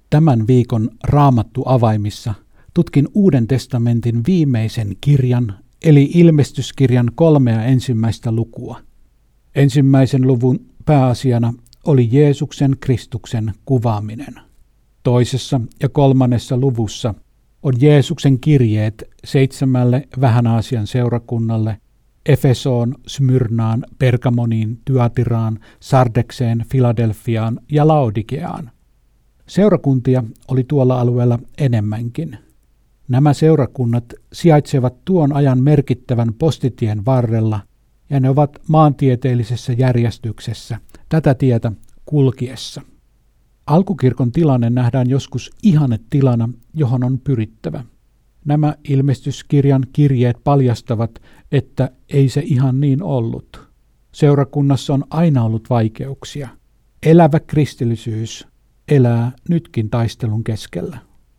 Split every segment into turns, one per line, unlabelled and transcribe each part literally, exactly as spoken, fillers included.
Tämän viikon Raamattu-avaimissa tutkin Uuden testamentin viimeisen kirjan, eli ilmestyskirjan kolmea ensimmäistä lukua. Ensimmäisen luvun pääasiana oli Jeesuksen Kristuksen kuvaaminen. Toisessa ja kolmannessa luvussa on Jeesuksen kirjeet seitsemälle vähän Aasian seurakunnalle, Efesoon, Smyrnaan, Pergamoniin, Thyatiraan, Sardekseen, Filadelfiaan ja Laodikeaan. Seurakuntia oli tuolla alueella enemmänkin. Nämä seurakunnat sijaitsevat tuon ajan merkittävän postitien varrella, ja ne ovat maantieteellisessä järjestyksessä tätä tietä kulkiessa. Alkukirkon tilanne nähdään joskus ihannetilana, johon on pyrittävä. Nämä ilmestyskirjan kirjeet paljastavat, että ei se ihan niin ollut. Seurakunnassa on aina ollut vaikeuksia. Elävä kristillisyys elää nytkin taistelun keskellä.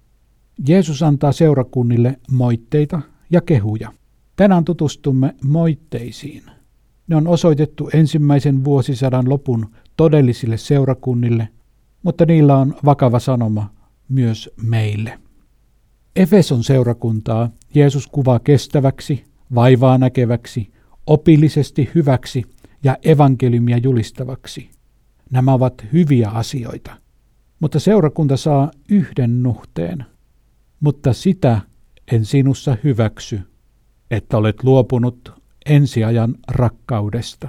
Jeesus antaa seurakunnille moitteita ja kehuja. Tänään tutustumme moitteisiin. Ne on osoitettu ensimmäisen vuosisadan lopun todellisille seurakunnille, mutta niillä on vakava sanoma myös meille. Efeson seurakuntaa Jeesus kuvaa kestäväksi, vaivaa näkeväksi, opillisesti hyväksi ja evankeliumia julistavaksi. Nämä ovat hyviä asioita, mutta seurakunta saa yhden nuhteen. Mutta sitä en sinussa hyväksy, että olet luopunut ensiajan rakkaudesta.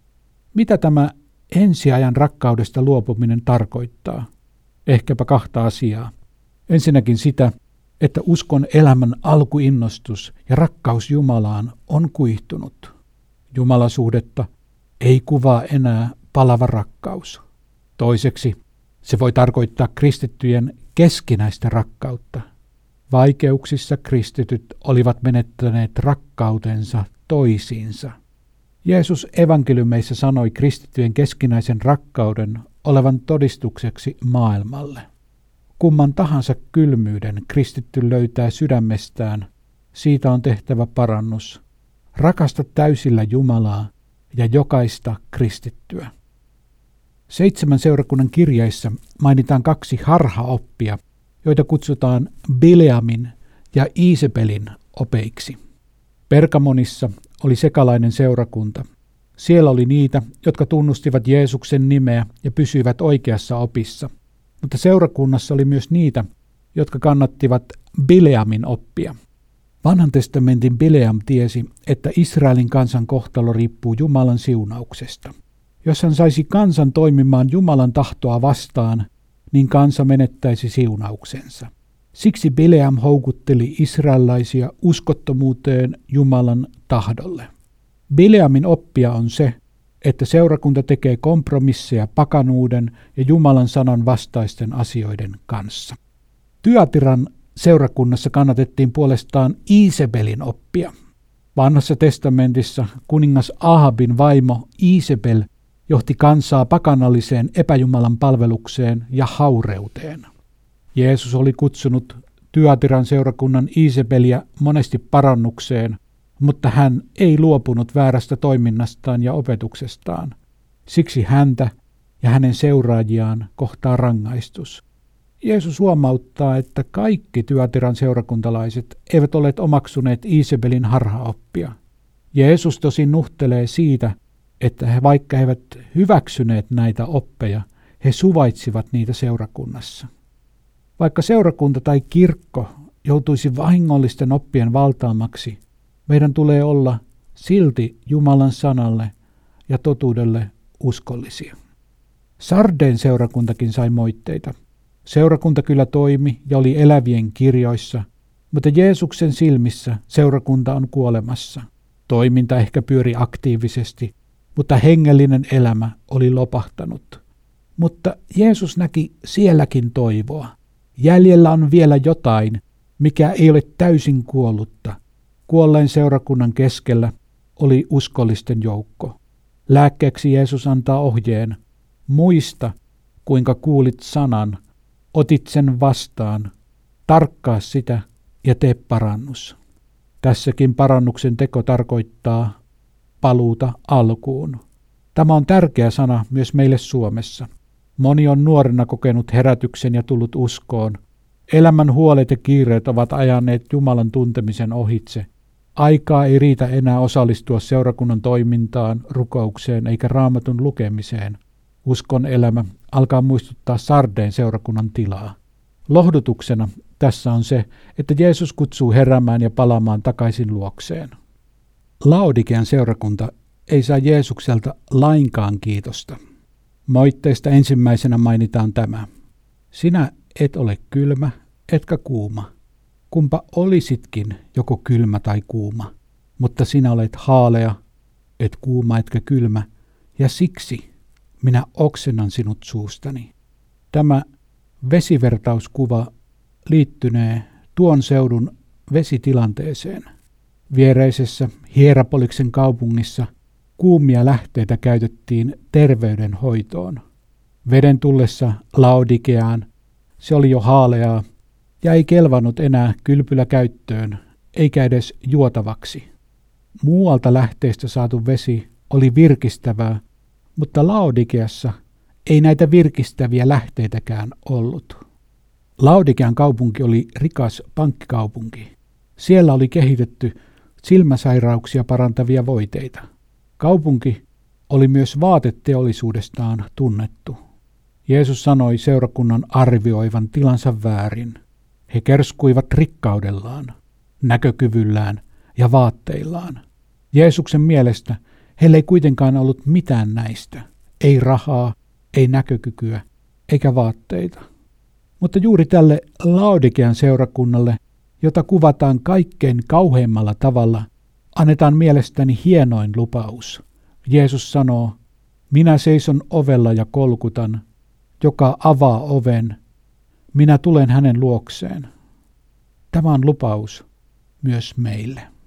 Mitä tämä ensiajan rakkaudesta luopuminen tarkoittaa? Ehkäpä kahta asiaa. Ensinnäkin sitä, että uskon elämän alkuinnostus ja rakkaus Jumalaan on kuihtunut. Jumalasuhdetta ei kuvaa enää palava rakkaus. Toiseksi se voi tarkoittaa kristittyjen keskinäistä rakkautta. Vaikeuksissa kristityt olivat menettäneet rakkautensa toisiinsa. Jeesus evankeliumeissa sanoi kristittyjen keskinäisen rakkauden olevan todistukseksi maailmalle. Kumman tahansa kylmyyden kristitty löytää sydämestään, siitä on tehtävä parannus. Rakasta täysillä Jumalaa ja jokaista kristittyä. Seitsemän seurakunnan kirjeissä mainitaan kaksi harhaoppia, joita kutsutaan Bileamin ja Iisebelin opeiksi. Pergamonissa oli sekalainen seurakunta. Siellä oli niitä, jotka tunnustivat Jeesuksen nimeä ja pysyivät oikeassa opissa. Mutta seurakunnassa oli myös niitä, jotka kannattivat Bileamin oppia. Vanhan testamentin Bileam tiesi, että Israelin kansan kohtalo riippuu Jumalan siunauksesta. Jos hän saisi kansan toimimaan Jumalan tahtoa vastaan, niin kansa menettäisi siunauksensa. Siksi Bileam houkutteli israelaisia uskottomuuteen Jumalan tahdolle. Bileamin oppia on se, että seurakunta tekee kompromisseja pakanuuden ja Jumalan sanan vastaisten asioiden kanssa. Thyatiran seurakunnassa kannatettiin puolestaan Iisebelin oppia. Vanhassa testamentissa kuningas Ahabin vaimo Iisebel johti kansaa pakanalliseen epäjumalan palvelukseen ja haureuteen. Jeesus oli kutsunut Thyatiran seurakunnan Iisebelia monesti parannukseen, mutta hän ei luopunut väärästä toiminnastaan ja opetuksestaan. Siksi häntä ja hänen seuraajiaan kohtaa rangaistus. Jeesus huomauttaa, että kaikki Thyatiran seurakuntalaiset eivät ole omaksuneet Iisebelin harhaoppia. Jeesus tosin nuhtelee siitä, että he vaikka he eivät hyväksyneet näitä oppeja, he suvaitsivat niitä seurakunnassa. Vaikka seurakunta tai kirkko joutuisi vahingollisten oppien valtaamaksi, meidän tulee olla silti Jumalan sanalle ja totuudelle uskollisia. Sardeen seurakuntakin sai moitteita. Seurakunta kyllä toimi ja oli elävien kirjoissa, mutta Jeesuksen silmissä seurakunta on kuolemassa. Toiminta ehkä pyöri aktiivisesti, mutta hengellinen elämä oli lopahtanut. Mutta Jeesus näki sielläkin toivoa. Jäljellä on vielä jotain, mikä ei ole täysin kuollutta. Kuolleen seurakunnan keskellä oli uskollisten joukko. Lääkkeeksi Jeesus antaa ohjeen. Muista, kuinka kuulit sanan, otit sen vastaan, tarkkaa sitä ja tee parannus. Tässäkin parannuksen teko tarkoittaa paluuta alkuun. Tämä on tärkeä sana myös meille Suomessa. Moni on nuorena kokenut herätyksen ja tullut uskoon. Elämän huolet ja kiireet ovat ajaneet Jumalan tuntemisen ohitse. Aikaa ei riitä enää osallistua seurakunnan toimintaan, rukoukseen eikä Raamatun lukemiseen. Uskon elämä alkaa muistuttaa Sardeen seurakunnan tilaa. Lohdutuksena tässä on se, että Jeesus kutsuu heräämään ja palaamaan takaisin luokseen. Laodikean seurakunta ei saa Jeesukselta lainkaan kiitosta. Moitteista ensimmäisenä mainitaan tämä. Sinä et ole kylmä, etkä kuuma. Kumpa olisitkin joko kylmä tai kuuma, mutta sinä olet haalea, et kuuma etkä kylmä, ja siksi minä oksennan sinut suustani. Tämä vesivertauskuva liittynee tuon seudun vesitilanteeseen. Viereisessä Hierapoliksen kaupungissa kuumia lähteitä käytettiin terveydenhoitoon. Veden tullessa Laodikeaan se oli jo haaleaa ja ei kelvannut enää kylpyläkäyttöön eikä edes juotavaksi. Muualta lähteestä saatu vesi oli virkistävää, mutta Laodikeassa ei näitä virkistäviä lähteitäkään ollut. Laodikean kaupunki oli rikas pankkikaupunki. Siellä oli kehitetty silmäsairauksia parantavia voiteita. Kaupunki oli myös vaateteollisuudestaan tunnettu. Jeesus sanoi seurakunnan arvioivan tilansa väärin. He kerskuivat rikkaudellaan, näkökyvyllään ja vaatteillaan. Jeesuksen mielestä heillä ei kuitenkaan ollut mitään näistä. Ei rahaa, ei näkökykyä, eikä vaatteita. Mutta juuri tälle Laodikean seurakunnalle, jota kuvataan kaikkein kauheimmalla tavalla, annetaan mielestäni hienoin lupaus. Jeesus sanoo, minä seison ovella ja kolkutan, joka avaa oven, minä tulen hänen luokseen. Tämä on lupaus myös meille.